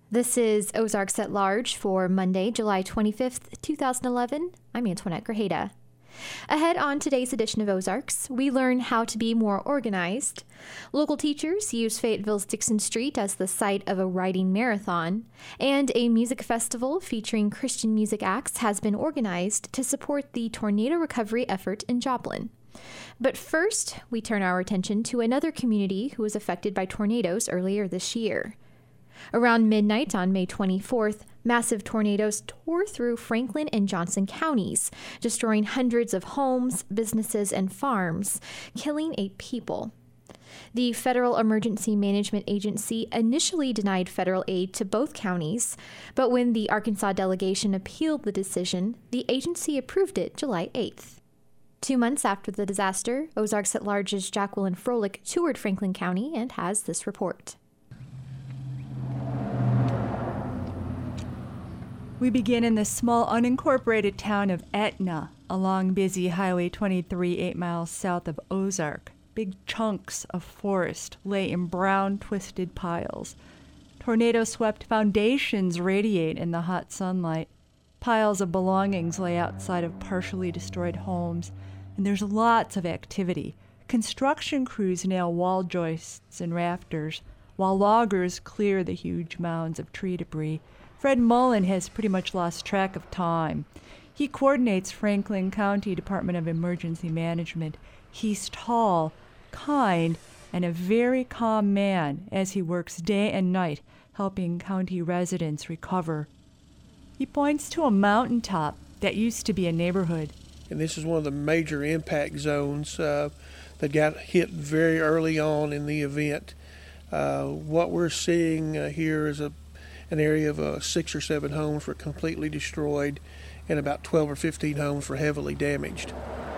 This is Ozarks at Large for Monday, July 25th, 2011. I'm Antoinette Grajeda. Ahead on today's edition of Ozarks, we learn how to be more organized. Local teachers use Fayetteville's Dixon Street as the site of a writing marathon, and a music festival featuring Christian music acts has been organized to support the tornado recovery effort in Joplin. But first, we turn our attention to another community who was affected by tornadoes earlier this year. Around midnight on May 24th, massive tornadoes tore through Franklin and Johnson counties, destroying hundreds of homes, businesses, and farms, killing 8 people. The Federal Emergency Management Agency initially denied federal aid to both counties, but when the Arkansas delegation appealed the decision, the agency approved it July 8th. 2 months after the disaster, Ozarks at Large's Jacqueline Froelich toured Franklin County and has this report. We begin in the small unincorporated town of Etna, along busy Highway 23, 8 miles south of Ozark. Big chunks of forest lay in brown, twisted piles. Tornado-swept foundations radiate in the hot sunlight. Piles of belongings lay outside of partially destroyed homes, and there's lots of activity. Construction crews nail wall joists and rafters, while loggers clear the huge mounds of tree debris. Fred Mullen has pretty much lost track of time. He coordinates Franklin County Department of Emergency Management. He's tall, kind, and a very calm man as he works day and night helping county residents recover. He points to a mountaintop that used to be a neighborhood. And this is one of the major impact zones that got hit very early on in the event. What we're seeing here is an area of 6 or 7 homes were completely destroyed, and about 12 or 15 homes were heavily damaged.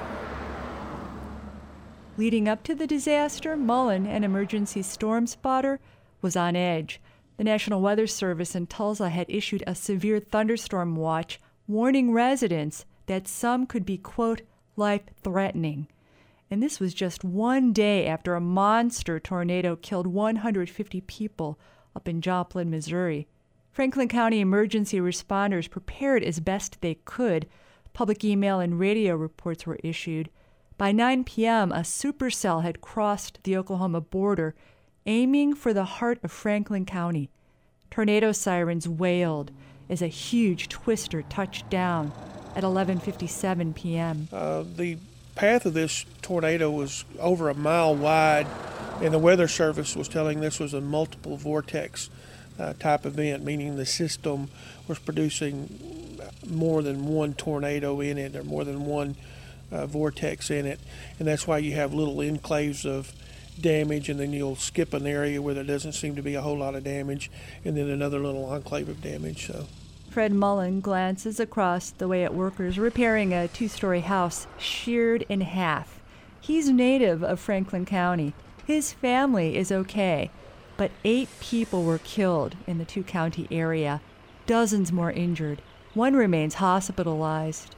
Leading up to the disaster, Mullen, an emergency storm spotter, was on edge. The National Weather Service in Tulsa had issued a severe thunderstorm watch, warning residents that some could be, quote, life-threatening. And this was just one day after a monster tornado killed 150 people up in Joplin, Missouri. Franklin County emergency responders prepared as best they could. Public email and radio reports were issued. By 9 p.m., a supercell had crossed the Oklahoma border, aiming for the heart of Franklin County. Tornado sirens wailed as a huge twister touched down at 11:57 p.m. The path of this tornado was over a mile wide, and the Weather Service was telling this was a multiple vortex type event, meaning the system was producing more than one tornado in it or more than one vortex in it, and that's why you have little enclaves of damage, and then you'll skip an area where there doesn't seem to be a whole lot of damage, and then another little enclave of damage. So Fred Mullen glances across the way at workers repairing a 2-story house sheared in half. He's native of Franklin County. His family is okay, but 8 people were killed in the 2-county area, dozens more injured. One remains hospitalized.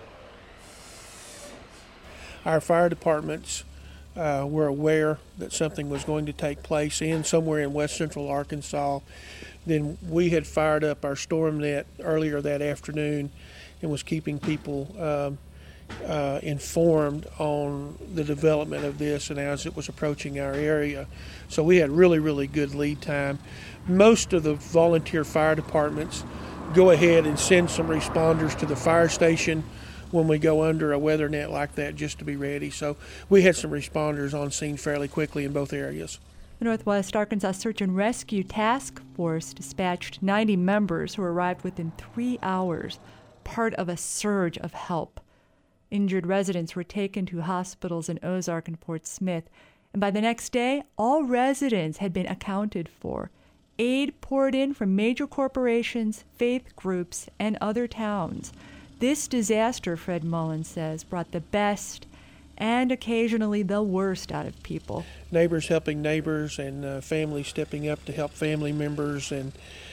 Our fire departments were aware that something was going to take place somewhere in west central Arkansas. Then we had fired up our storm net earlier that afternoon and was keeping people informed on the development of this and as it was approaching our area. So we had really, really good lead time. Most of the volunteer fire departments go ahead and send some responders to the fire station when we go under a weather net like that, just to be ready. So we had some responders on scene fairly quickly in both areas. The Northwest Arkansas Search and Rescue Task Force dispatched 90 members who arrived within 3 hours, part of a surge of help. Injured residents were taken to hospitals in Ozark and Fort Smith, and by the next day, all residents had been accounted for. Aid poured in from major corporations, faith groups, and other towns. This disaster, Fred Mullen says, brought the best and occasionally the worst out of people. Neighbors helping neighbors, and families stepping up to help family members, and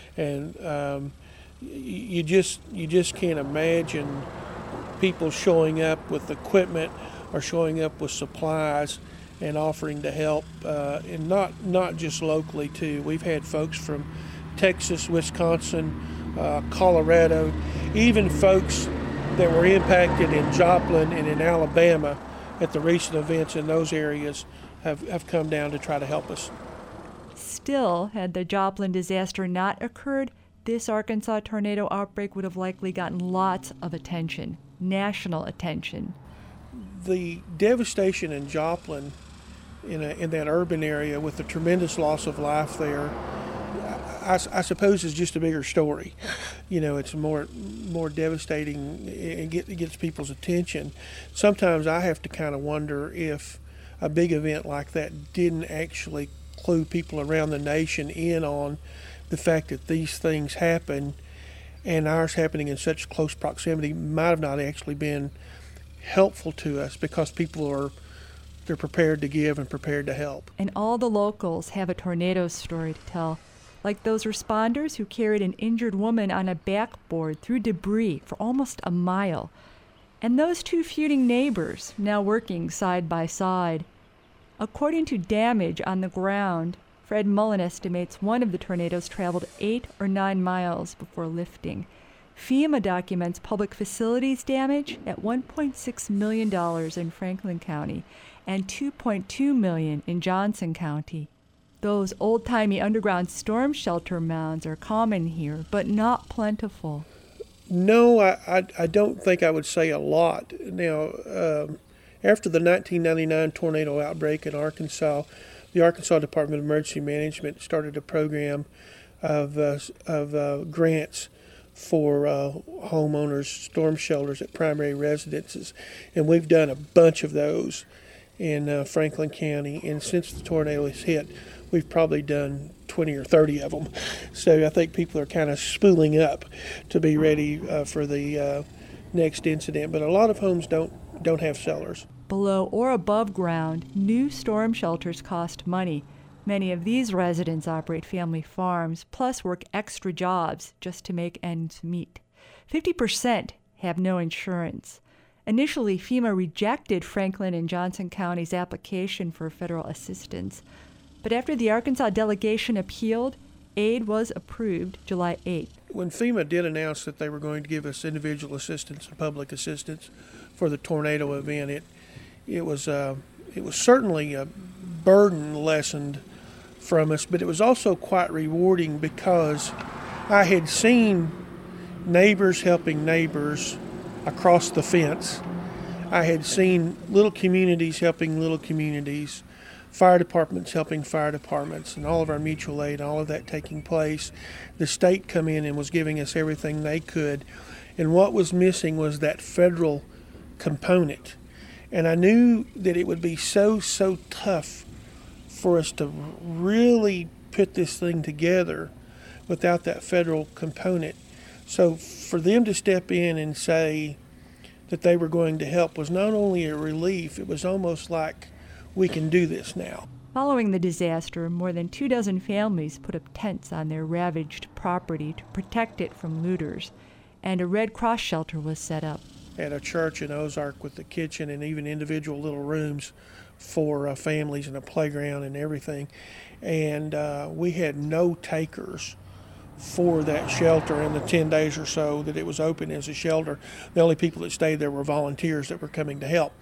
you just can't imagine people showing up with equipment or showing up with supplies and offering to help, and not just locally too. We've had folks from Texas, Wisconsin, Colorado, even folks that were impacted in Joplin and in Alabama at the recent events in those areas have come down to try to help us. Still, had the Joplin disaster not occurred, this Arkansas tornado outbreak would have likely gotten lots of attention, national attention. The devastation in Joplin, in that urban area with the tremendous loss of life there, I suppose is just a bigger story. It's more devastating. It gets people's attention. Sometimes I have to kind of wonder if a big event like that didn't actually clue people around the nation in on the fact that these things happen, and ours happening in such close proximity might have not actually been helpful to us, because people they're prepared to give and prepared to help. And all the locals have a tornado story to tell, like those responders who carried an injured woman on a backboard through debris for almost a mile, and those two feuding neighbors now working side by side. According to damage on the ground, Fred Mullen estimates one of the tornadoes traveled 8 or 9 miles before lifting. FEMA documents public facilities damage at $1.6 million in Franklin County and $2.2 million in Johnson County. Those old-timey underground storm shelter mounds are common here, but not plentiful. No, I don't think I would say a lot. Now, after the 1999 tornado outbreak in Arkansas, the Arkansas Department of Emergency Management started a program of grants for homeowners' storm shelters at primary residences, and we've done a bunch of those in Franklin County. And since the tornado has hit, we've probably done 20 or 30 of them. So I think people are kind of spooling up to be ready for the next incident. But a lot of homes don't have cellars. Below or above ground, new storm shelters cost money. Many of these residents operate family farms, plus work extra jobs just to make ends meet. 50% have no insurance. Initially, FEMA rejected Franklin and Johnson County's application for federal assistance. But after the Arkansas delegation appealed, aid was approved July 8th. When FEMA did announce that they were going to give us individual assistance and public assistance for the tornado event, it was certainly a burden lessened from us, but it was also quite rewarding, because I had seen neighbors helping neighbors across the fence. I had seen little communities helping little communities, fire departments helping fire departments, and all of our mutual aid, all of that taking place. The state come in and was giving us everything they could, and what was missing was that federal component. And I knew that it would be so tough for us to really put this thing together without that federal component. So for them to step in and say that they were going to help was not only a relief, it was almost like, we can do this now. Following the disaster, more than 24 families put up tents on their ravaged property to protect it from looters, and a Red Cross shelter was set up. At a church in Ozark with the kitchen and even individual little rooms for families and a playground and everything. And we had no takers for that shelter in the 10 days or so that it was open as a shelter. The only people that stayed there were volunteers that were coming to help.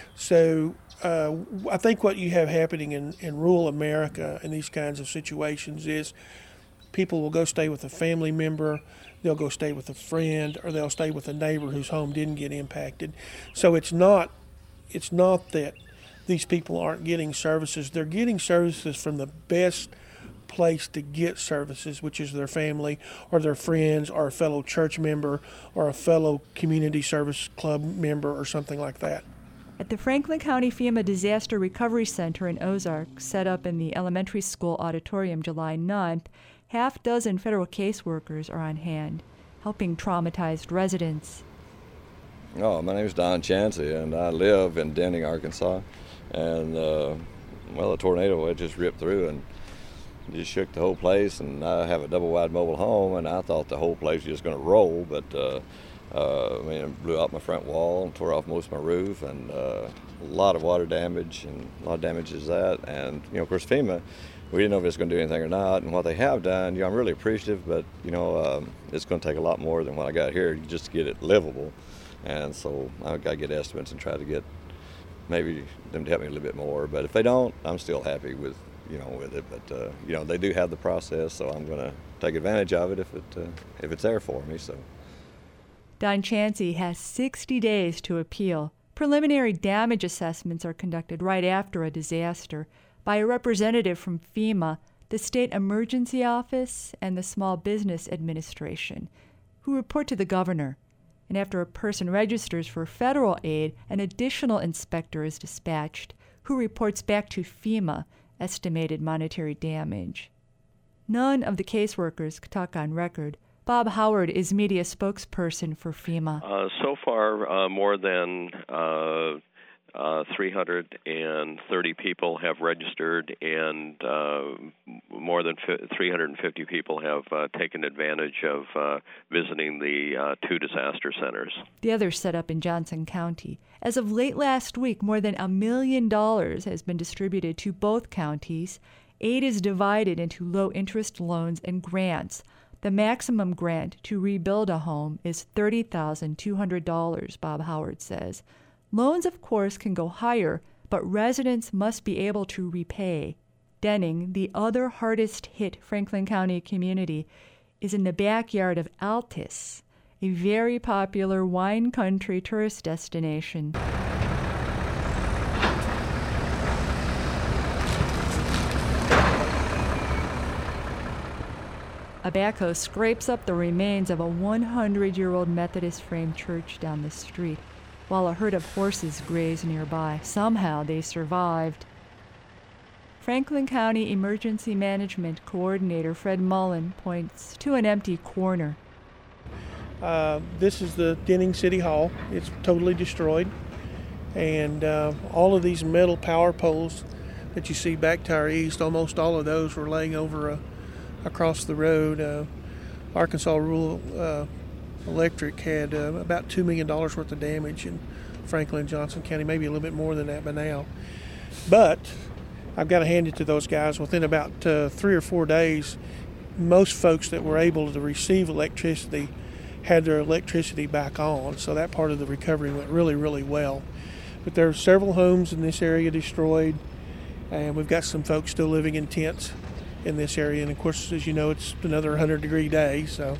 So I think what you have happening in rural America in these kinds of situations is people will go stay with a family member, they'll go stay with a friend, or they'll stay with a neighbor whose home didn't get impacted. So it's not that these people aren't getting services. They're getting services from the best place to get services, which is their family or their friends or a fellow church member or a fellow community service club member or something like that. At the Franklin County FEMA Disaster Recovery Center in Ozark, set up in the elementary school auditorium July 9th, half dozen federal caseworkers are on hand, helping traumatized residents. Oh, my name is Don Chansey, and I live in Denning, Arkansas. And, the tornado, it just ripped through and just shook the whole place. And I have a double-wide mobile home, and I thought the whole place was just going to roll. But It blew out my front wall and tore off most of my roof, and a lot of water damage, and a lot of damage is that. And, of course, FEMA, we didn't know if it's going to do anything or not, and what they have done, I'm really appreciative, but, it's going to take a lot more than what I got here just to get it livable. And so I've got to get estimates and try to get maybe them to help me a little bit more. But if they don't, I'm still happy with it. But, they do have the process, so I'm going to take advantage of it if it's there for me. So. Don Chancey has 60 days to appeal. Preliminary damage assessments are conducted right after a disaster by a representative from FEMA, the State Emergency Office, and the Small Business Administration, who report to the governor. And after a person registers for federal aid, an additional inspector is dispatched, who reports back to FEMA estimated monetary damage. None of the caseworkers could talk on record. Bob Howard is media spokesperson for FEMA. So far, more than 330 people have registered, and more than 350 people have taken advantage of visiting the 2 disaster centers. The others set up in Johnson County. As of late last week, more than $1 million has been distributed to both counties. Aid is divided into low-interest loans and grants. The maximum grant to rebuild a home is $30,200, Bob Howard says. Loans, of course, can go higher, but residents must be able to repay. Denning, the other hardest-hit Franklin County community, is in the backyard of Altus, a very popular wine country tourist destination. A backhoe scrapes up the remains of a 100-year-old Methodist frame church down the street, while a herd of horses graze nearby. Somehow they survived. Franklin County Emergency Management Coordinator Fred Mullen points to an empty corner. This is the Denning City Hall. It's totally destroyed. And all of these metal power poles that you see back to our east, almost all of those were laying over across the road. Arkansas Rural Electric had about $2 million worth of damage in Franklin and Johnson County, maybe a little bit more than that by now. But I've got to hand it to those guys. Within about 3 or 4 days, most folks that were able to receive electricity had their electricity back on, so that part of the recovery went really, really well. But there are several homes in this area destroyed, and we've got some folks still living in tents in this area, and of course, as you know, it's another 100-degree day, so.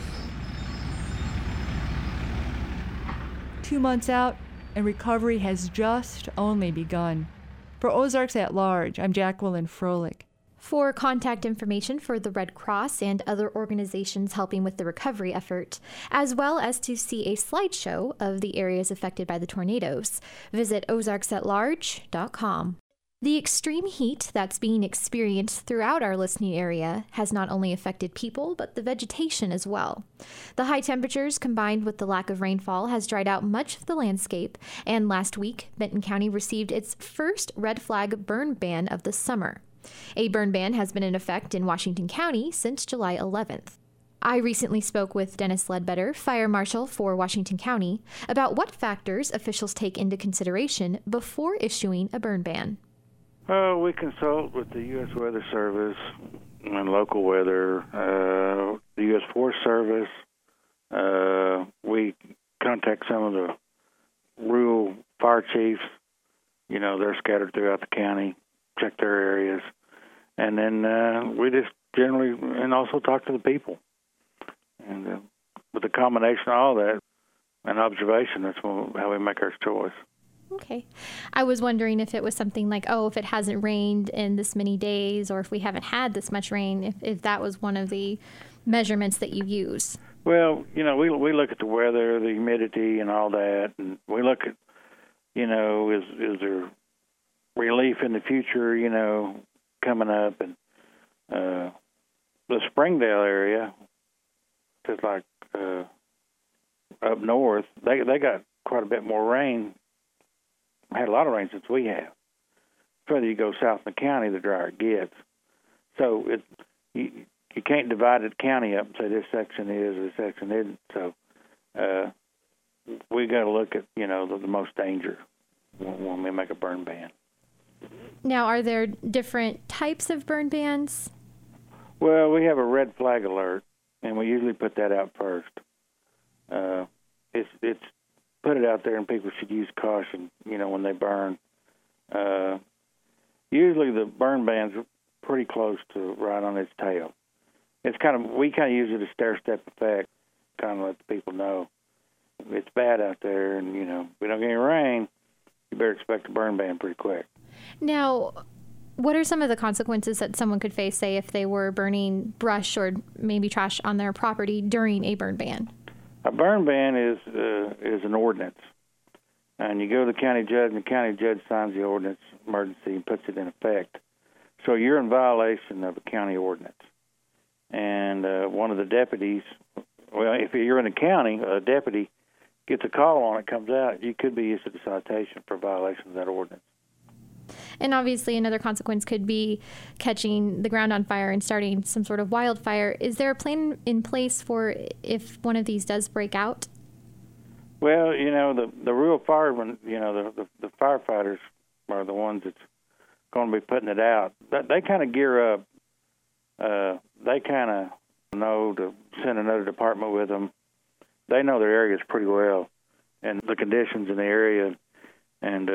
2 months out, and recovery has just only begun. For Ozarks at Large, I'm Jacqueline Froelich. For contact information for the Red Cross and other organizations helping with the recovery effort, as well as to see a slideshow of the areas affected by the tornadoes, visit ozarksatlarge.com. The extreme heat that's being experienced throughout our listening area has not only affected people, but the vegetation as well. The high temperatures combined with the lack of rainfall has dried out much of the landscape, and last week, Benton County received its first red flag burn ban of the summer. A burn ban has been in effect in Washington County since July 11th. I recently spoke with Dennis Ledbetter, Fire Marshal for Washington County, about what factors officials take into consideration before issuing a burn ban. We consult with the U.S. Weather Service and local weather, the U.S. Forest Service. We contact some of the rural fire chiefs. They're scattered throughout the county, check their areas. And then we just generally, and also talk to the people. And with the combination of all that and observation, that's how we make our choice. Okay. I was wondering if it was something like, if it hasn't rained in this many days, or if we haven't had this much rain, if that was one of the measurements that you use. Well, we look at the weather, the humidity, and all that, and we look at, is there relief in the future, coming up, and the Springdale area, just like up north, they got quite a bit more rain. Had a lot of rain since we have. The further you go south in the county, the drier it gets. So you can't divide the county up and say this section is or this section isn't. So we got to look at, the most danger when we make a burn ban. Now, are there different types of burn bans? Well, we have a red flag alert, and we usually put that out first. It's put it out there, and people should use caution, when they burn. Usually the burn ban's pretty close to right on its tail. We kind of use it as stair-step effect, kind of let the people know it's bad out there, and, we don't get any rain, you better expect a burn ban pretty quick. Now, what are some of the consequences that someone could face, say, if they were burning brush or maybe trash on their property during a burn ban? A burn ban is an ordinance, and you go to the county judge, and the county judge signs the ordinance emergency and puts it in effect. So you're in violation of a county ordinance. And one of the deputies, if you're in the county, a deputy gets a call on it, comes out, you could be issued a citation for violation of that ordinance. And obviously another consequence could be catching the ground on fire and starting some sort of wildfire. Is there a plan in place for if one of these does break out? Well, the real firemen, the firefighters are the ones that's going to be putting it out. They kind of gear up. They kind of know to send another department with them. They know their areas pretty well and the conditions in the area, and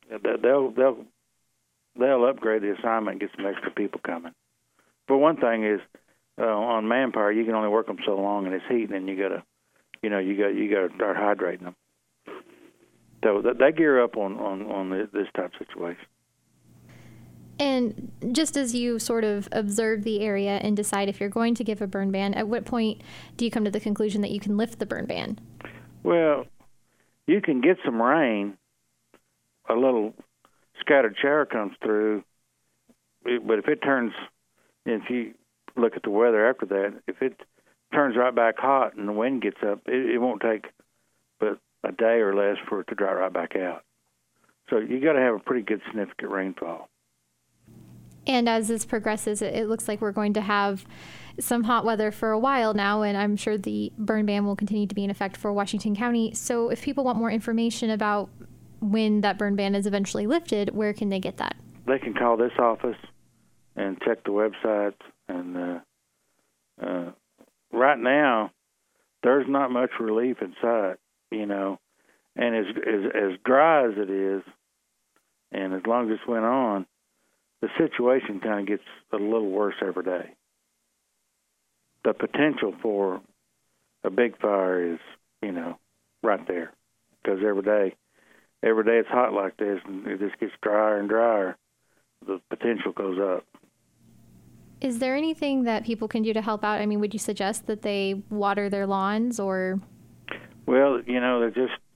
they'll upgrade the assignment and get some extra people coming. But one thing is, on manpower, you can only work them so long, and it's heating, and you got to start hydrating them. So they gear up on this type of situation. And just as you sort of observe the area and decide if you're going to give a burn ban, at what point do you come to the conclusion that you can lift the burn ban? Well, you can get some rain, a little scattered shower comes through, but if it turns, if you look at the weather after that, if it turns right back hot and the wind gets up, it won't take but a day or less for it to dry right back out. So you got to have a pretty good significant rainfall. And as this progresses, it looks like we're going to have some hot weather for a while now, and I'm sure the burn ban will continue to be in effect for Washington County. So if people want more information about when that burn ban is eventually lifted, where can they get that? They can call this office and check the website. And right now, there's not much relief in sight, And as dry as it is, and as long as this went on, the situation kind of gets a little worse every day. The potential for a big fire is, right there, because every day it's hot like this, and it just gets drier and drier. The potential goes up. Is there anything that people can do to help out? I mean, would you suggest that they water their lawns, or? Well, it's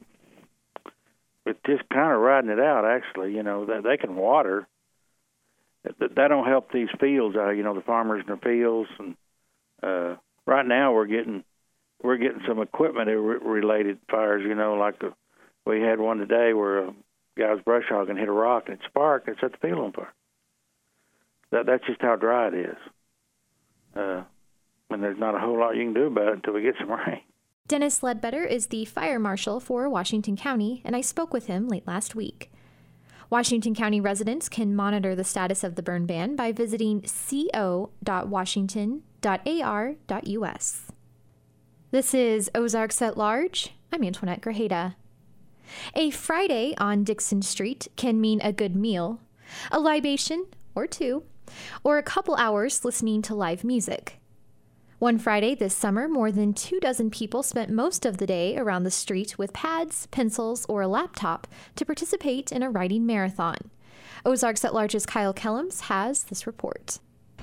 just kind of riding it out. Actually, they can water. That don't help these fields out. The farmers in their fields, and right now we're getting some equipment related fires. Like we had one today where a guy was brush hogging, hit a rock, and it sparked, and it set the field on fire. That's just how dry it is. And there's not a whole lot you can do about it until we get some rain. Dennis Ledbetter is the fire marshal for Washington County, and I spoke with him late last week. Washington County residents can monitor the status of the burn ban by visiting co.washington.ar.us. This is Ozarks at Large. I'm Antoinette Grajeda. A Friday on Dixon Street can mean a good meal, a libation or two, or a couple hours listening to live music. One Friday this summer, more than 24 people spent most of the day around the street with pads, pencils, or a laptop to participate in a writing marathon. Ozarks at Large's Kyle Kellums has this report.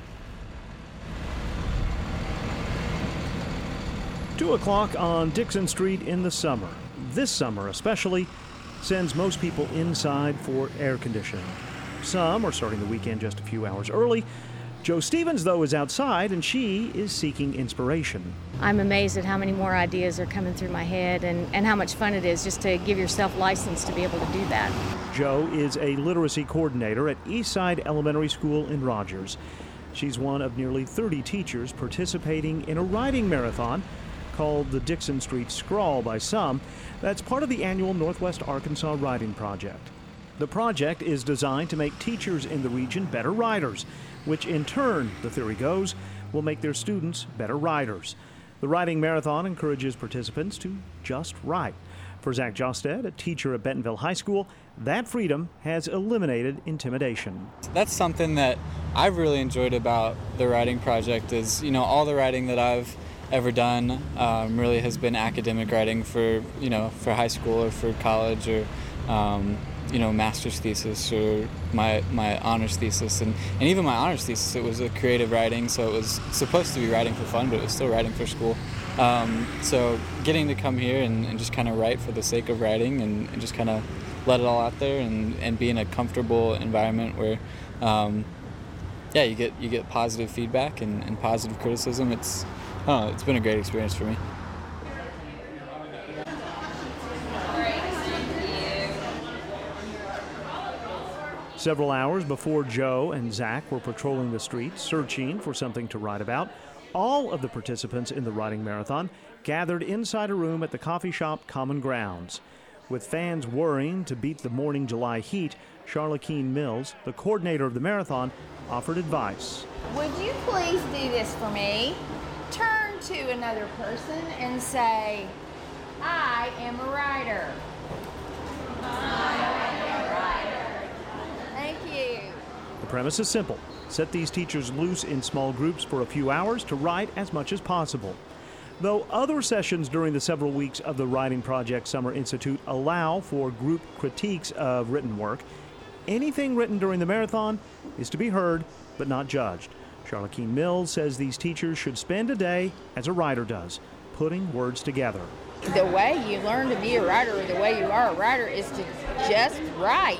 2 o'clock on Dixon Street in the summer. This summer especially sends most people inside for air conditioning. Some are starting the weekend just a few hours early. Jo Stevens, though, is outside, and she is seeking inspiration. I'm amazed at how many more ideas are coming through my head and how much fun it is just to give yourself license to be able to do that. Jo is a literacy coordinator at Eastside Elementary School in Rogers. She's one of nearly 30 teachers participating in a writing marathon called the Dixon Street Scrawl by some. That's part of the annual Northwest Arkansas Riding Project. The project is designed to make teachers in the region better riders, which in turn, the theory goes, will make their students better riders. The riding marathon encourages participants to just ride. For Zach Josted, a teacher at Bentonville High School, that freedom has eliminated intimidation. That's something that I've really enjoyed about the riding project is, all the riding that I've ever done really has been academic riding for high school or for college or, master's thesis or my honors thesis. And even my honors thesis, it was a creative riding, so it was supposed to be riding for fun, but it was still riding for school. So getting to come here and just kind of write for the sake of writing and just kind of let it all out there and be in a comfortable environment where, you get positive feedback and positive criticism. It's been a great experience for me. Several hours before Joe and Zach were patrolling the streets, searching for something to write about, all of the participants in the riding marathon gathered inside a room at the coffee shop Common Grounds. With fans worrying to beat the morning July heat, Charlotte Mills, the coordinator of the marathon, offered advice. Would you please do this for me? Turn to another person and say, I am a rider. Thank you. The premise is simple. Set these teachers loose in small groups for a few hours to ride as much as possible. Though other sessions during the several weeks of the Riding Project Summer Institute allow for group critiques of written work, anything written during the marathon is to be heard but not judged. Charlotte Mills says these teachers should spend a day, as a writer does, putting words together. The way you learn to be a writer or the way you are a writer is to just write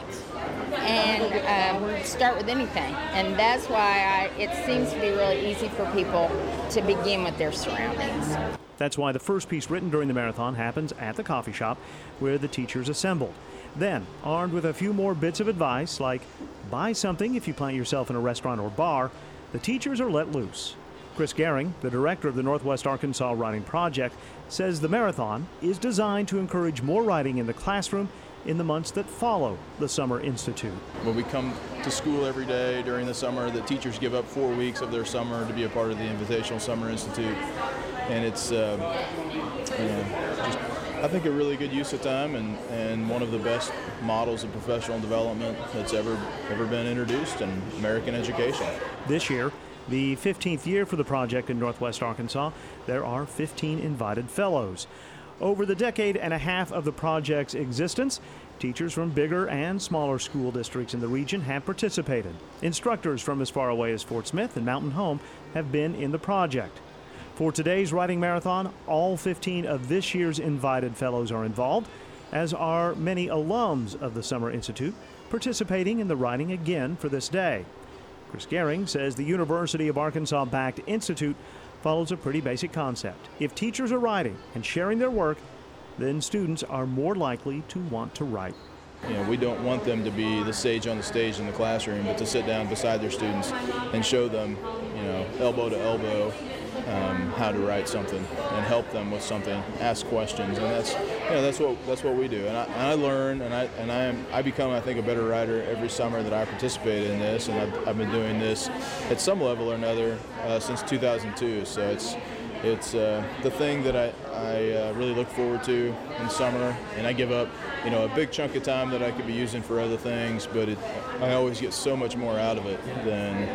and start with anything. And that's why it seems to be really easy for people to begin with their surroundings. That's why the first piece written during the marathon happens at the coffee shop where the teachers assembled. Then, armed with a few more bits of advice like buy something if you plant yourself in a restaurant or bar, the teachers are let loose. Chris Gehring, the director of the Northwest Arkansas Riding Project, says the marathon is designed to encourage more riding in the classroom in the months that follow the Summer Institute. When we come to school every day during the summer, the teachers give up 4 weeks of their summer to be a part of the Invitational Summer Institute. And it's just, I think, a really good use of time and one of the best models of professional development that's ever been introduced in American education. This year, the 15th year for the project in Northwest Arkansas, there are 15 invited fellows. Over the decade and a half of the project's existence, teachers from bigger and smaller school districts in the region have participated. Instructors from as far away as Fort Smith and Mountain Home have been in the project. For today's Riding Marathon, all 15 of this year's invited fellows are involved, as are many alums of the Summer Institute participating in the riding again for this day. Chris Gehring says the University of Arkansas-backed institute follows a pretty basic concept. If teachers are riding and sharing their work, then students are more likely to want to write. We don't want them to be the sage on the stage in the classroom, but to sit down beside their students and show them, elbow to elbow, how to write something and help them with something, ask questions, and that's what we do. And I learn, and I become, I think, a better writer every summer that I participate in this, and I've been doing this at some level or another since 2002. So it's the thing that I really look forward to in summer, and I give up a big chunk of time that I could be using for other things, but I always get so much more out of it than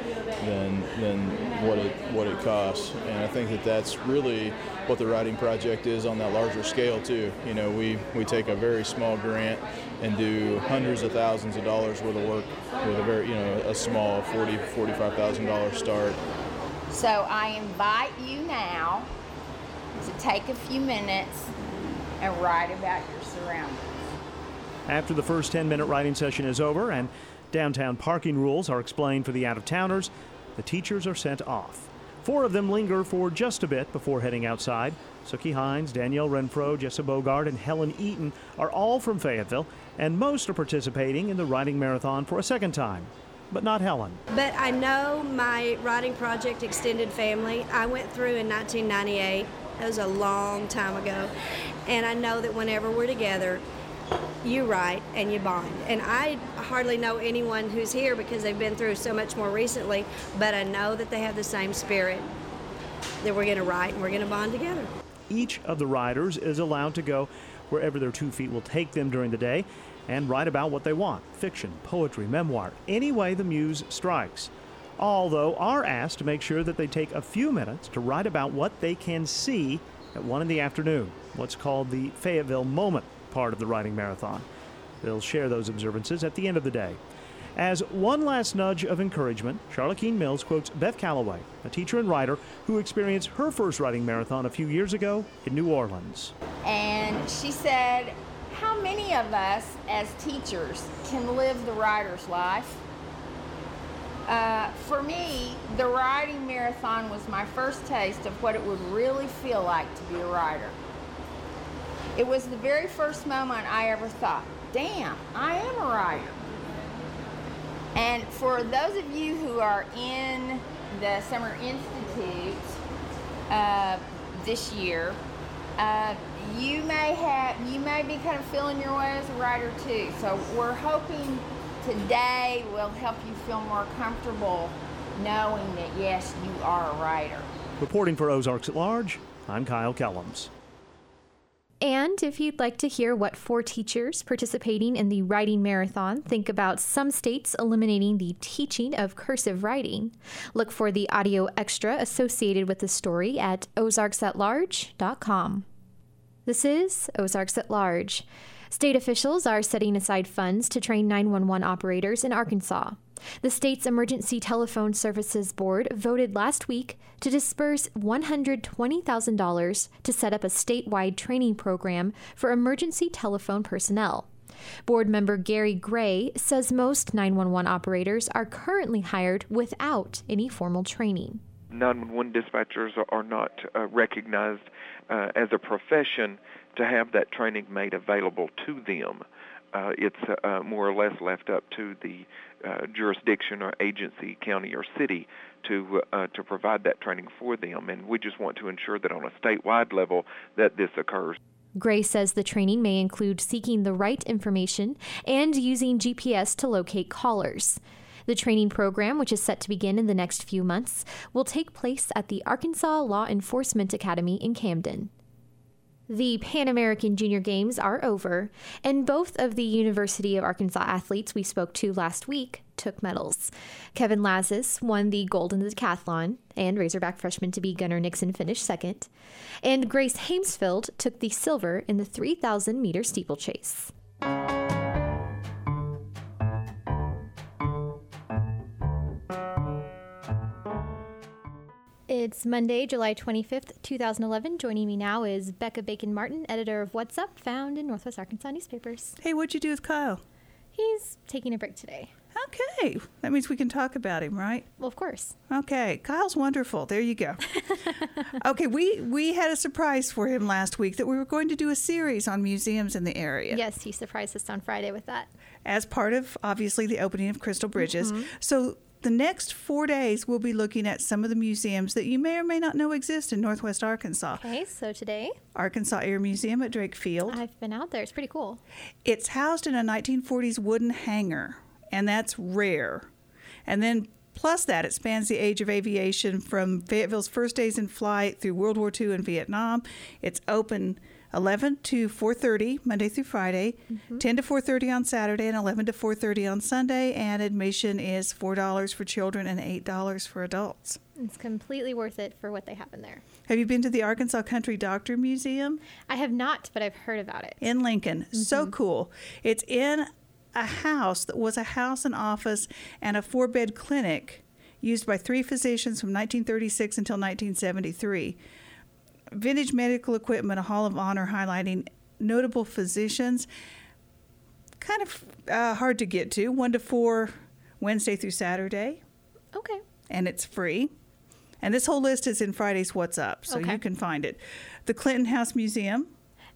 what it costs. And I think that's really what the Riding Project is on that larger scale too. We take a very small grant and do hundreds of thousands of dollars worth of work with a very a small $45,000 start. So I invite you now to take a few minutes and write about your surroundings. After the first 10-minute writing session is over and downtown parking rules are explained for the out-of-towners, the teachers are sent off. 4 of them linger for just a bit before heading outside. Suki Hines, Danielle Renfro, Jessa Bogart, and Helen Eaton are all from Fayetteville, and most are participating in the Riding Marathon for a second time. but not Helen. But I know my writing project, Extended Family, I went through in 1998. That was a long time ago. And I know that whenever we're together, you write and you bond. And I hardly know anyone who's here because they've been through so much more recently, but I know that they have the same spirit, that we're going to write and we're going to bond together. Each of the writers is allowed to go wherever their 2 feet will take them during the day and write about what they want: fiction, poetry, memoir, any way the muse strikes. All, though, are asked to make sure that they take a few minutes to write about what they can see at 1 in the afternoon, what's called the Fayetteville Moment part of the writing marathon. They'll share those observances at the end of the day. As one last nudge of encouragement, Charlotte Keene Mills quotes Beth Calloway, a teacher and writer who experienced her first writing marathon a few years ago in New Orleans. And she said, how many of us as teachers can live the writer's life? For me, the writing marathon was my first taste of what it would really feel like to be a writer. It was the very first moment I ever thought, damn, I am a writer. And for those of you who are in the Summer Institute this year, you may be kind of feeling your way as a writer too. So we're hoping today will help you feel more comfortable knowing that yes, you are a writer. Reporting for Ozarks at Large, I'm Kyle Kellums. And if you'd like to hear what 4 teachers participating in the writing marathon think about some states eliminating the teaching of cursive writing, look for the audio extra associated with the story at ozarksatlarge.com. This is Ozarks at Large. State officials are setting aside funds to train 911 operators in Arkansas. The state's Emergency Telephone Services Board voted last week to disperse $120,000 to set up a statewide training program for emergency telephone personnel. Board member Gary Gray says most 911 operators are currently hired without any formal training. 911 dispatchers are not recognized as a profession to have that training made available to them. It's more or less left up to the jurisdiction or agency, county or city, to provide that training for them. And we just want to ensure that on a statewide level that this occurs. Gray says the training may include seeking the right information and using GPS to locate callers. The training program, which is set to begin in the next few months, will take place at the Arkansas Law Enforcement Academy in Camden. The Pan American Junior Games are over, and both of the University of Arkansas athletes we spoke to last week took medals. Kevin Lazis won the gold in the decathlon, and Razorback freshman-to-be Gunnar Nixon finished second. And Grace Hamesfield took the silver in the 3,000-meter steeplechase. It's Monday, July 25th, 2011. Joining me now is Becca Bacon-Martin, editor of What's Up, found in Northwest Arkansas newspapers. Hey, what'd you do with Kyle? He's taking a break today. Okay. That means we can talk about him, right? Well, of course. Okay. Kyle's wonderful. There you go. Okay, we had a surprise for him last week that we were going to do a series on museums in the area. Yes, he surprised us on Friday with that. As part of, obviously, the opening of Crystal Bridges. Mm-hmm. So the next 4 days, we'll be looking at some of the museums that you may or may not know exist in Northwest Arkansas. Okay, so today? Arkansas Air Museum at Drake Field. I've been out there. It's pretty cool. It's housed in a 1940s wooden hangar, and that's rare. And then plus that, it spans the age of aviation from Fayetteville's first days in flight through World War II and Vietnam. It's open 11 to 4:30 Monday through Friday, 10 to 4:30 on Saturday, and 11 to 4:30 on Sunday. And admission is $4 for children and $8 for adults. It's completely worth it for what they have in there. Have you been to the Arkansas Country Doctor Museum? I have not, but I've heard about it. In Lincoln. So cool. It's in a house that was a house and office and a 4-bed clinic used by 3 physicians from 1936 until 1973. Vintage medical equipment, a hall of honor highlighting notable physicians. Kind of hard to get to, 1 to 4 Wednesday through Saturday. Okay. And it's free. And this whole list is in Friday's What's Up, so you can find it. The Clinton House Museum.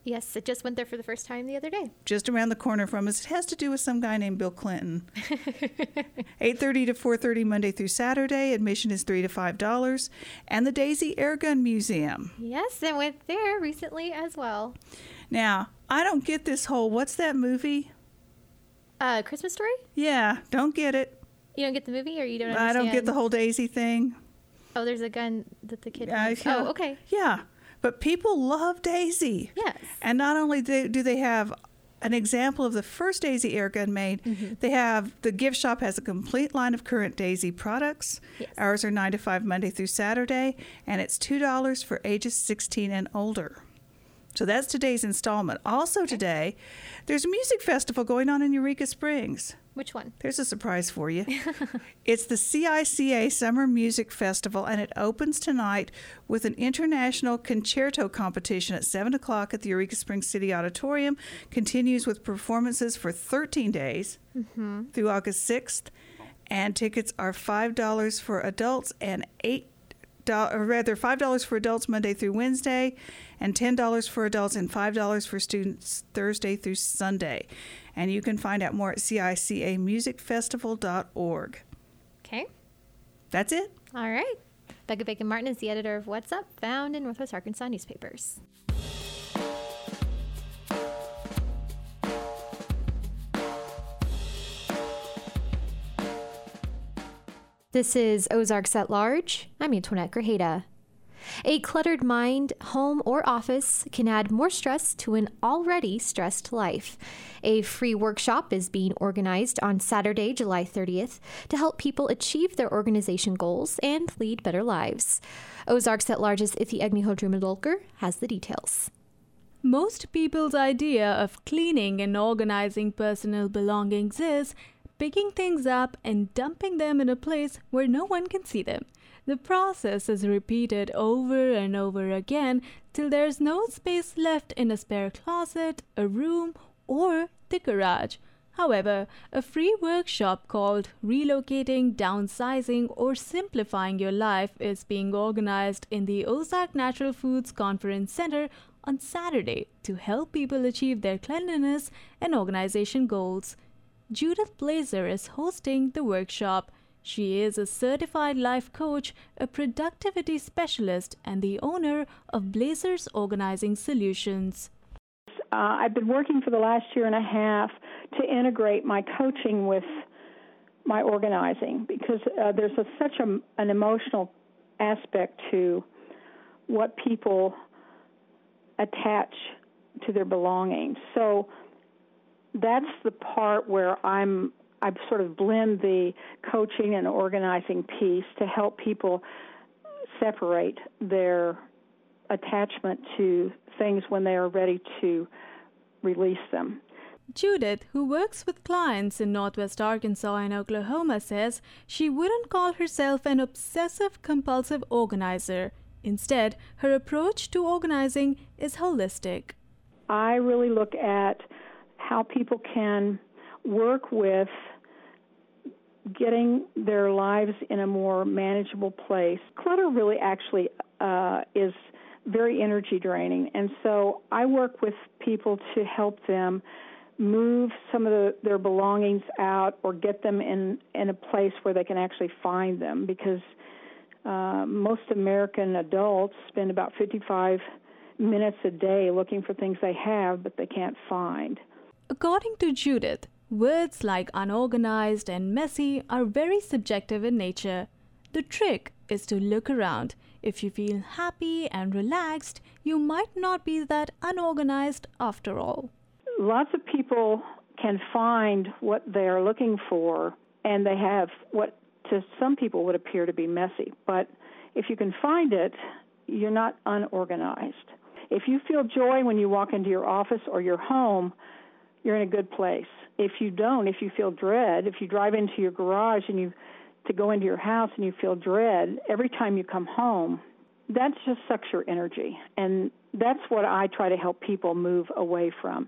Yes, it just went there for the first time the other day. Just around the corner from us. It has to do with some guy named Bill Clinton. 8:30 to 4:30 Monday through Saturday. Admission is $3 to $5. And the Daisy Airgun Museum. Yes, I went there recently as well. Now, I don't get this whole, what's that movie? Christmas Story? Yeah, don't get it. You don't get the movie, or you don't understand? I don't get the whole Daisy thing. Oh, there's a gun that the kid has. Oh, okay. Yeah, but people love Daisy. Yes. And not only do they have an example of the first Daisy airgun made, they have, the gift shop has a complete line of current Daisy products. Yes. Hours are 9 to 5 Monday through Saturday, and it's $2 for ages 16 and older. So that's today's installment. Also today, there's a music festival going on in Eureka Springs. Which one? There's a surprise for you. It's the CICA Summer Music Festival, and it opens tonight with an international concerto competition at 7 o'clock at the Eureka Springs City Auditorium. Continues with performances for 13 days through August 6th, and tickets are $5 for adults and $5 for adults Monday through Wednesday, and $10 for adults and $5 for students Thursday through Sunday. And you can find out more at cicamusicfestival.org. Okay. That's it. All right. Becca Bacon Martin is the editor of What's Up, found in Northwest Arkansas newspapers. This is Ozarks at Large. I'm Antoinette Grajeda. A cluttered mind, home, or office can add more stress to an already stressed life. A free workshop is being organized on Saturday, July 30th, to help people achieve their organization goals and lead better lives. Ozarks at Large's Ithi Agniho-Drumidolker has the details. Most people's idea of cleaning and organizing personal belongings is picking things up and dumping them in a place where no one can see them. The process is repeated over and over again till there's no space left in a spare closet, a room, or the garage. However, a free workshop called Relocating, Downsizing, or Simplifying Your Life is being organized in the Ozark Natural Foods Conference Center on Saturday to help people achieve their cleanliness and organization goals. Judith Blazer is hosting the workshop. She is a certified life coach, a productivity specialist, and the owner of Blazer's Organizing Solutions. I've been working for the last year and a half to integrate my coaching with my organizing because there's such an emotional aspect to what people attach to their belongings. So that's the part where I sort of blend the coaching and organizing piece to help people separate their attachment to things when they are ready to release them. Judith, who works with clients in Northwest Arkansas and Oklahoma, says she wouldn't call herself an obsessive-compulsive organizer. Instead, her approach to organizing is holistic. I really look at how people can work with getting their lives in a more manageable place. Clutter really actually is very energy draining, and so I work with people to help them move some of their belongings out or get them in a place where they can actually find them, because most American adults spend about 55 minutes a day looking for things they have but they can't find. According to Judith, words like unorganized and messy are very subjective in nature. The trick is to look around. If you feel happy and relaxed, you might not be that unorganized after all. Lots of people can find what they're looking for, and they have what to some people would appear to be messy. But if you can find it, you're not unorganized. If you feel joy when you walk into your office or your home, you're in a good place. If you don't, if you feel dread, if you drive into your garage and to go into your house and you feel dread every time you come home, that just sucks your energy. And that's what I try to help people move away from,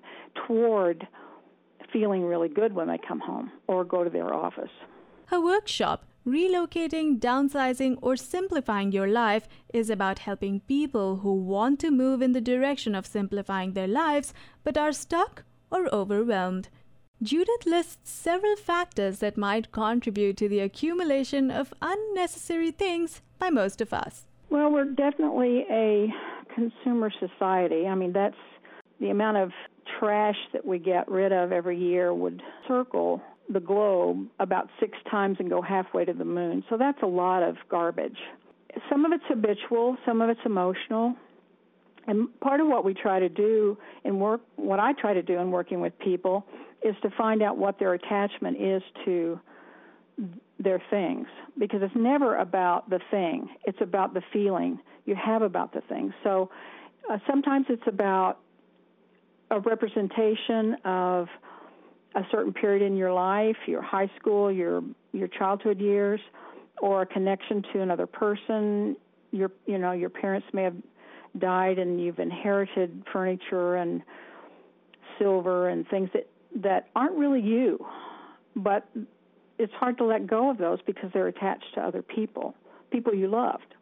toward feeling really good when they come home or go to their office. Her workshop, Relocating, downsizing, or simplifying your life is about helping people who want to move in the direction of simplifying their lives but are stuck or overwhelmed. Judith lists several factors that might contribute to the accumulation of unnecessary things by most of us. Well, we're definitely a consumer society. I mean, that's the amount of trash that we get rid of every year would circle the globe about 6 times and go halfway to the moon. So that's a lot of garbage. Some of it's habitual, some of it's emotional. And part of what we try to do in work, what I try to do in working with people, is to find out what their attachment is to their things, because it's never about the thing. It's about the feeling you have about the thing. So sometimes it's about a representation of a certain period in your life, your high school, your childhood years, or a connection to another person. Your parents may have died and you've inherited furniture and silver and things that aren't really you, but it's hard to let go of those because they're attached to other people you loved.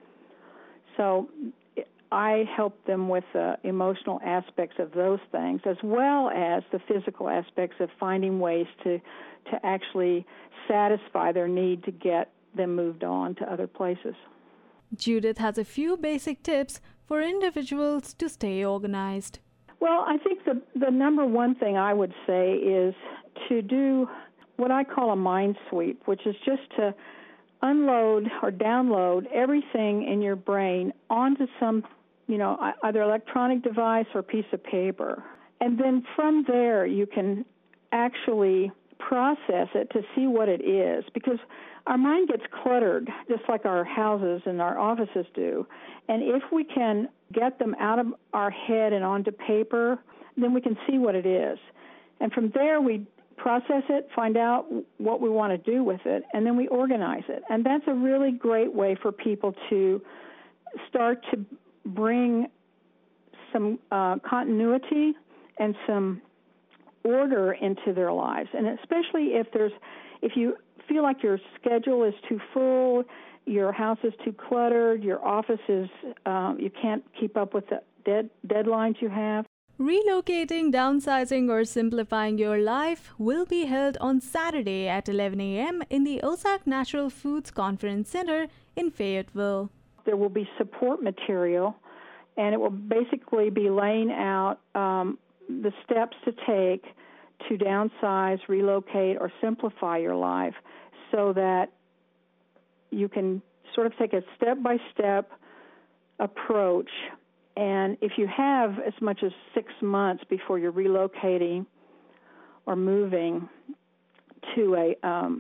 So I help them with the emotional aspects of those things, as well as the physical aspects of finding ways to actually satisfy their need to get them moved on to other places. Judith has a few basic tips for individuals to stay organized. Well, I think the number one thing I would say is to do what I call a mind sweep, which is just to unload or download everything in your brain onto some, either electronic device or piece of paper. And then from there, you can actually process it to see what it is, because our mind gets cluttered just like our houses and our offices do. And if we can get them out of our head and onto paper, then we can see what it is. And from there, we process it, find out what we want to do with it, and then we organize it. And that's a really great way for people to start to bring some continuity and some order into their lives. And especially if you feel like your schedule is too full, your house is too cluttered, your office is, you can't keep up with the deadlines you have. Relocating, downsizing, or simplifying your life will be held on Saturday at 11 a.m. in the Ozark Natural Foods Conference Center in Fayetteville. There will be support material, and it will basically be laying out the steps to take to downsize, relocate, or simplify your life so that you can sort of take a step-by-step approach. And if you have as much as 6 months before you're relocating or moving to a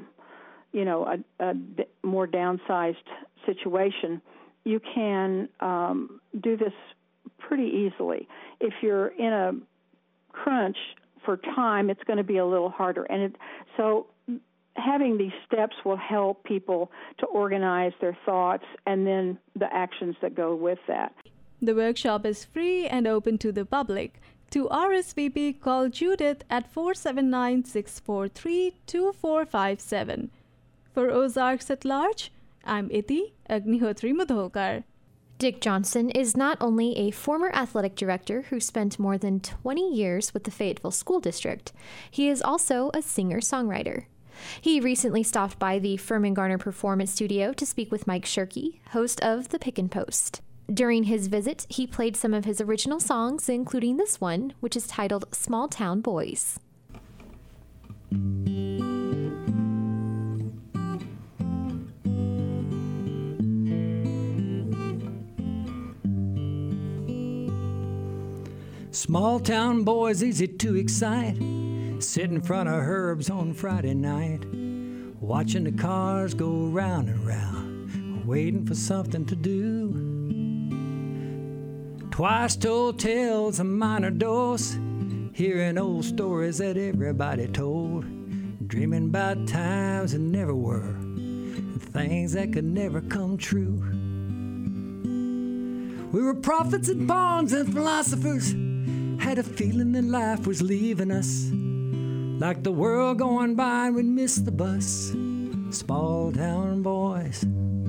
more downsized situation, you can do this pretty easily. If you're in a crunch for time, it's going to be a little harder. So having these steps will help people to organize their thoughts and then the actions that go with that. The workshop is free and open to the public. To RSVP, call Judith at 479-643-2457. For Ozarks at Large, I'm Iti Agnihotri Mudholkar. Dick Johnson is not only a former athletic director who spent more than 20 years with the Fayetteville School District, he is also a singer-songwriter. He recently stopped by the Furman Garner Performance Studio to speak with Mike Shirkey, host of The Pick and Post. During his visit, he played some of his original songs, including this one, which is titled Small Town Boys. Small town boys, easy to excite. Sit in front of Herb's on Friday night, watching the cars go round and round, waiting for something to do. Twice told tales, a minor dose, hearing old stories that everybody told, dreaming about times that never were, and things that could never come true. We were prophets and pawns and philosophers, had a feeling that life was leaving us, like the world going by and we'd miss the bus. small town boys.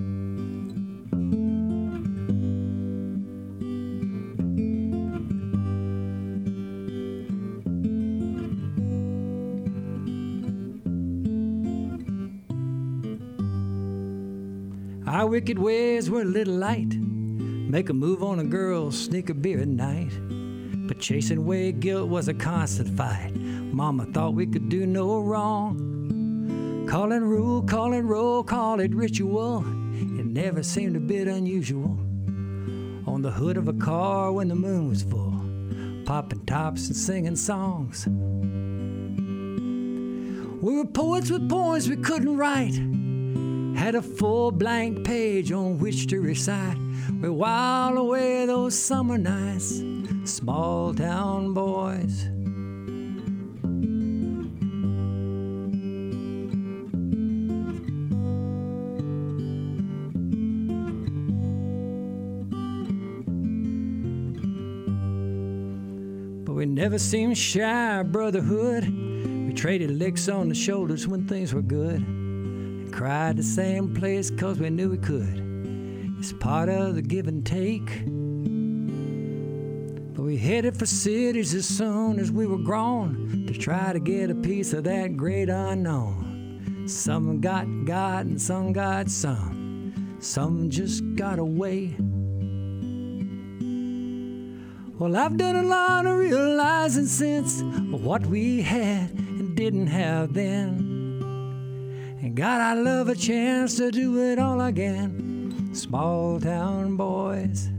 Our wicked ways were a little light. Make a move on a girl, sneak a beer at night. But chasing away guilt was a constant fight. Mama thought we could do no wrong. Call it rule, call it roll, call it ritual. It never seemed a bit unusual. On the hood of a car when the moon was full, popping tops and singing songs. We were poets with poems we couldn't write. Had a full blank page on which to recite. We while away those summer nights, small town boys. But we never seemed shy of brotherhood. We traded licks on the shoulders when things were good. Cried the same place 'cause we knew we could. It's part of the give and take. But we headed for cities as soon as we were grown to try to get a piece of that great unknown. Some got God and some got some. Some just got away. Well, I've done a lot of realizing since of what we had and didn't have then. And God, I love a chance to do it all again, small town boys.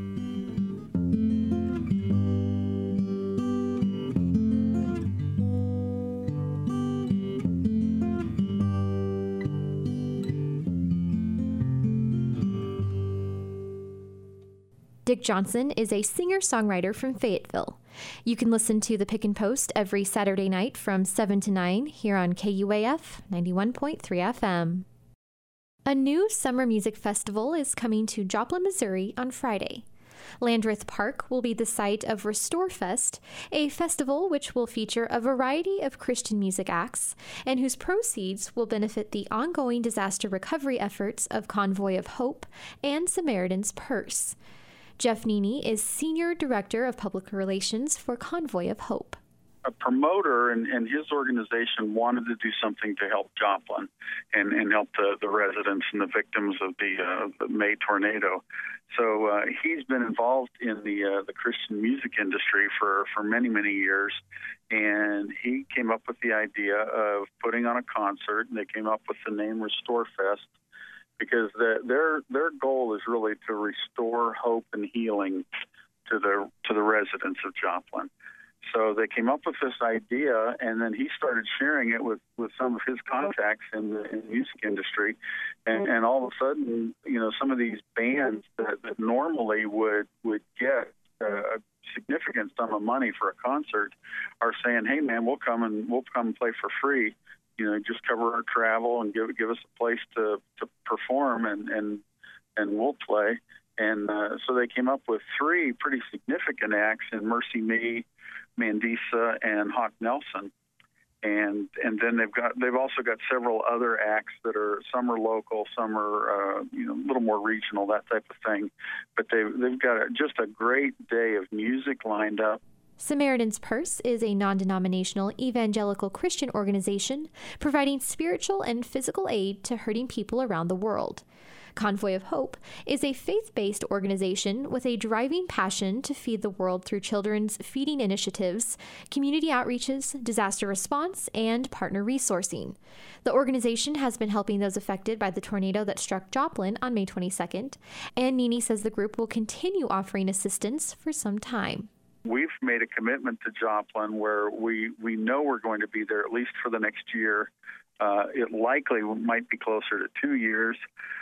Dick Johnson is a singer-songwriter from Fayetteville. You can listen to The Pick and Post every Saturday night from 7 to 9 here on KUAF 91.3 FM. A new summer music festival is coming to Joplin, Missouri on Friday. Landreth Park will be the site of RestoreFest, a festival which will feature a variety of Christian music acts and whose proceeds will benefit the ongoing disaster recovery efforts of Convoy of Hope and Samaritan's Purse. Jeff Neeney is Senior Director of Public Relations for Convoy of Hope. A promoter and his organization wanted to do something to help Joplin and help the residents and the victims of the May tornado. So he's been involved in the Christian music industry for many, many years, and he came up with the idea of putting on a concert, and they came up with the name RestoreFest, because their goal is really to restore hope and healing to the residents of Joplin. So they came up with this idea, and then he started sharing it with some of his contacts in the music industry, and all of a sudden, some of these bands that normally would get a significant sum of money for a concert are saying, "Hey, man, we'll come and play for free. Just cover our travel and give us a place to perform, and we'll play." And so they came up with three pretty significant acts in Mercy Me, Mandisa, and Hawk Nelson. And then they've also got several other acts that are, some are local, some are a little more regional, that type of thing. But they've got just a great day of music lined up. Samaritan's Purse is a non-denominational evangelical Christian organization providing spiritual and physical aid to hurting people around the world. Convoy of Hope is a faith-based organization with a driving passion to feed the world through children's feeding initiatives, community outreaches, disaster response, and partner resourcing. The organization has been helping those affected by the tornado that struck Joplin on May 22nd, and Neeney says the group will continue offering assistance for some time. We've made a commitment to Joplin where we know we're going to be there at least for the next year. It likely might be closer to 2 years,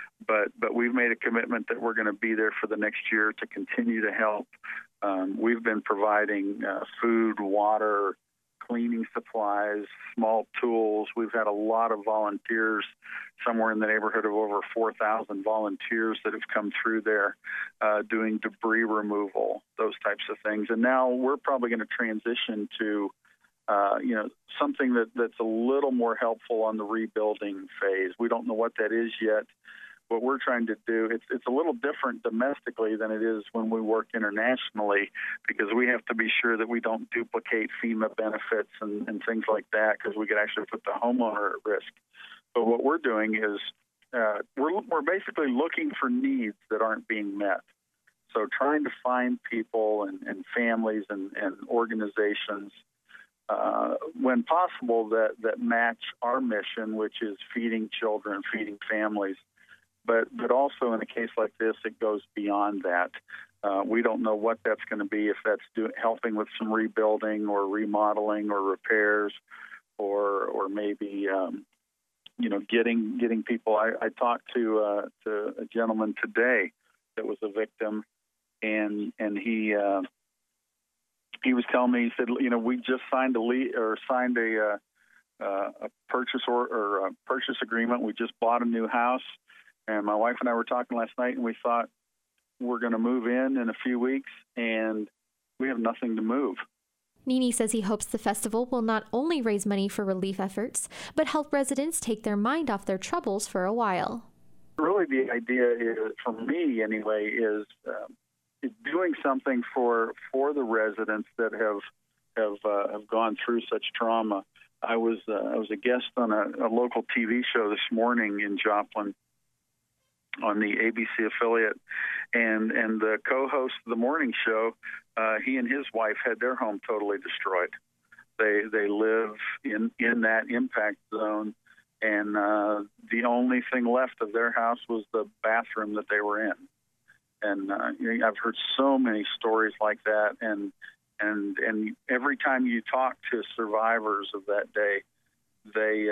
but we've made a commitment that we're going to be there for the next year to continue to help. We've been providing food, water, cleaning supplies, small tools. We've had a lot of volunteers, somewhere in the neighborhood of over 4,000 volunteers that have come through there doing debris removal, those types of things. And now we're probably going to transition to something that's a little more helpful on the rebuilding phase. We don't know what that is yet. What we're trying to do, it's a little different domestically than it is when we work internationally, because we have to be sure that we don't duplicate FEMA benefits and things like that, because we could actually put the homeowner at risk. But what we're doing is we're basically looking for needs that aren't being met. So trying to find people and families and organizations, when possible, that match our mission, which is feeding children, feeding families. But also in a case like this, it goes beyond that. We don't know what that's going to be, if that's helping with some rebuilding or remodeling or repairs, or maybe getting people. I talked to a gentleman today that was a victim, and he was telling me, he said, we just signed a purchase or a purchase agreement. We just bought a new house. And my wife and I were talking last night, and we thought we're going to move in a few weeks, and we have nothing to move. Nini says he hopes the festival will not only raise money for relief efforts, but help residents take their mind off their troubles for a while. Really, the idea is, for me anyway, is doing something for the residents that have gone through such trauma. I was a guest on a local TV show this morning in Joplin, on the ABC affiliate, and the co-host of the morning show, he and his wife had their home totally destroyed. They live in that impact zone, and the only thing left of their house was the bathroom that they were in. And I've heard so many stories like that, and every time you talk to survivors of that day, they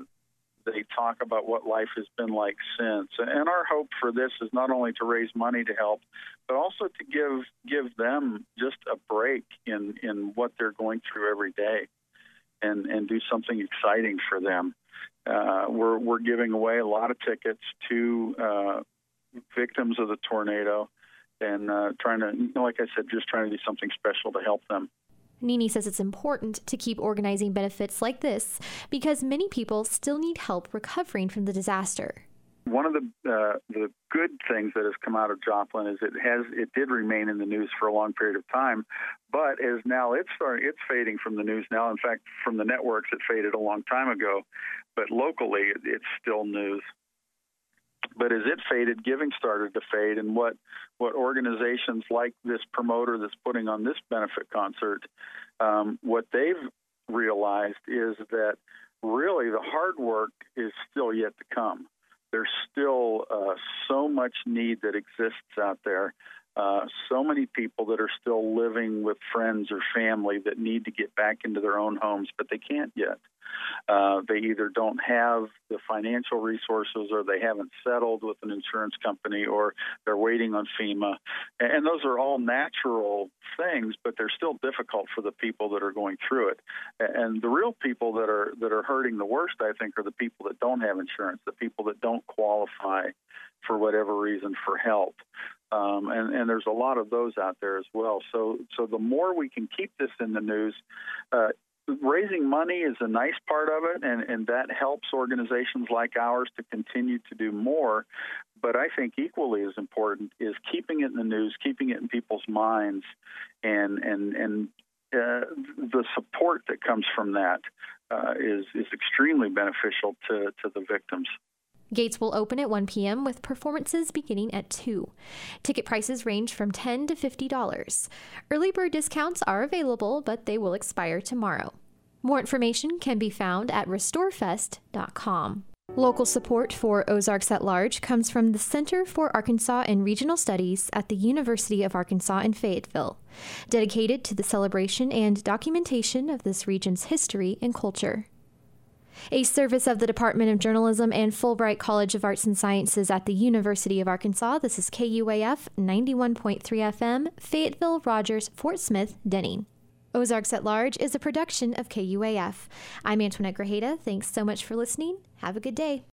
talk about what life has been like since. And our hope for this is not only to raise money to help, but also to give them just a break in what they're going through every day, and do something exciting for them. We're giving away a lot of tickets to victims of the tornado, and trying to, like I said, just trying to do something special to help them. Nini says it's important to keep organizing benefits like this because many people still need help recovering from the disaster. One of the good things that has come out of Joplin is it did remain in the news for a long period of time, but as now it's fading from the news now. In fact, from the networks, it faded a long time ago, but locally it's still news. But as it faded, giving started to fade, and what organizations like this promoter that's putting on this benefit concert, what they've realized is that really the hard work is still yet to come. There's still so much need that exists out there, so many people that are still living with friends or family that need to get back into their own homes, but they can't yet. They either don't have the financial resources, or they haven't settled with an insurance company, or they're waiting on FEMA. And those are all natural things, but they're still difficult for the people that are going through it. And the real people that are hurting the worst, I think, are the people that don't have insurance, the people that don't qualify for whatever reason for help. And there's a lot of those out there as well. So the more we can keep this in the news, raising money is a nice part of it, and that helps organizations like ours to continue to do more. But I think equally as important is keeping it in the news, keeping it in people's minds, and the support that comes from that is extremely beneficial to the victims. Gates will open at 1 p.m. with performances beginning at 2. Ticket prices range from $10 to $50. Early bird discounts are available, but they will expire tomorrow. More information can be found at restorefest.com. Local support for Ozarks at Large comes from the Center for Arkansas and Regional Studies at the University of Arkansas in Fayetteville, dedicated to the celebration and documentation of this region's history and culture. A service of the Department of Journalism and Fulbright College of Arts and Sciences at the University of Arkansas. This is KUAF 91.3 FM, Fayetteville, Rogers, Fort Smith, Denning. Ozarks at Large is a production of KUAF. I'm Antoinette Grajeda. Thanks so much for listening. Have a good day.